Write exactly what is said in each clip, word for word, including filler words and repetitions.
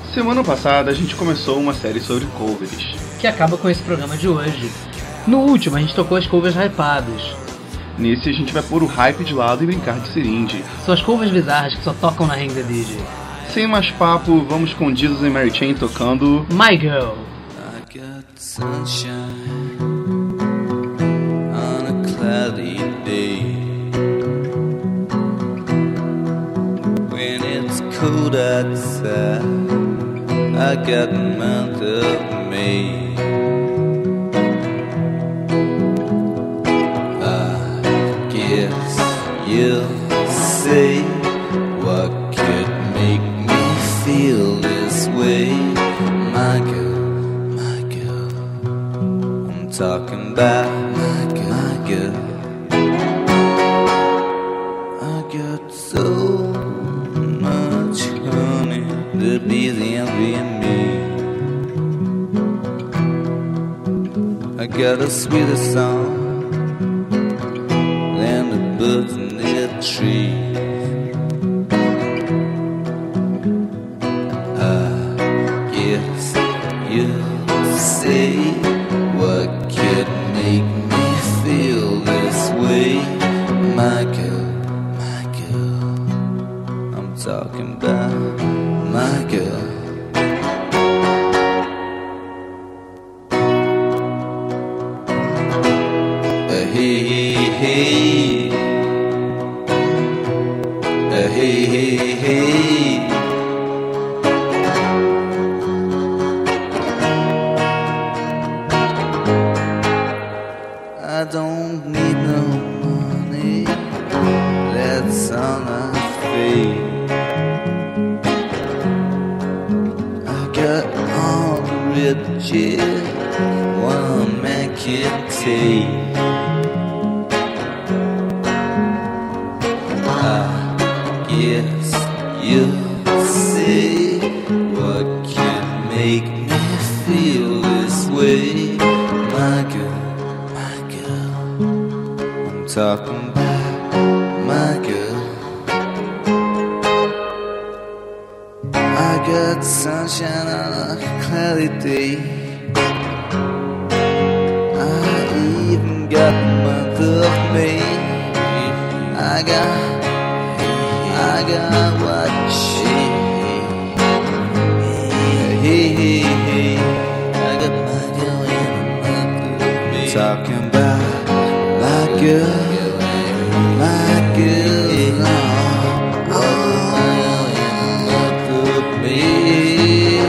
Semana passada a gente começou uma série sobre covers, que acaba com esse programa de hoje. No último a gente tocou as covers hypadas. Nesse a gente vai pôr o hype de lado e brincar de seringue. São as covers bizarras que só tocam na Hang the D J. Sem mais papo, vamos com Jesus e Mary Chain tocando My Girl. I got sunshine on a cloudy day. When it's cold outside, I got the month of May. I guess you'll say, what could make me feel this way? My girl, my girl, I'm talking about my girl, my girl. I got so much honey to be the envy in me. I got a sweeter song than the birds in the trees. I guess you'll say, what could make me feel this way? My girl, my girl, I'm talking about my girl. Uh, hey, hey, hey. Uh, hey, hey, hey. I don't need no money, that's on my face. I got all the riches one man can take. I guess you'll say, what can make me feel this way? My girl, my girl, I'm talking about my girl. I got sunshine on a cloudy day. I even got the month of May. I got, I got what she. Hey, hey, hey, I got my girl in the month of May. Talking about my girl, my girl. Oh, oh, my girl in the month of May.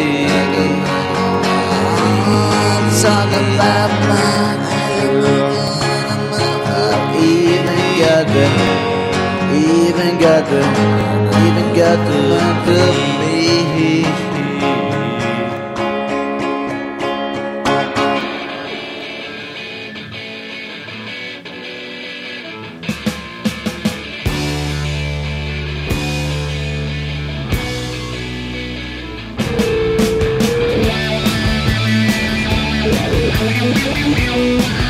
I'm talking about my girl. I even got the, even got the, even got the month of May. We'll be right back.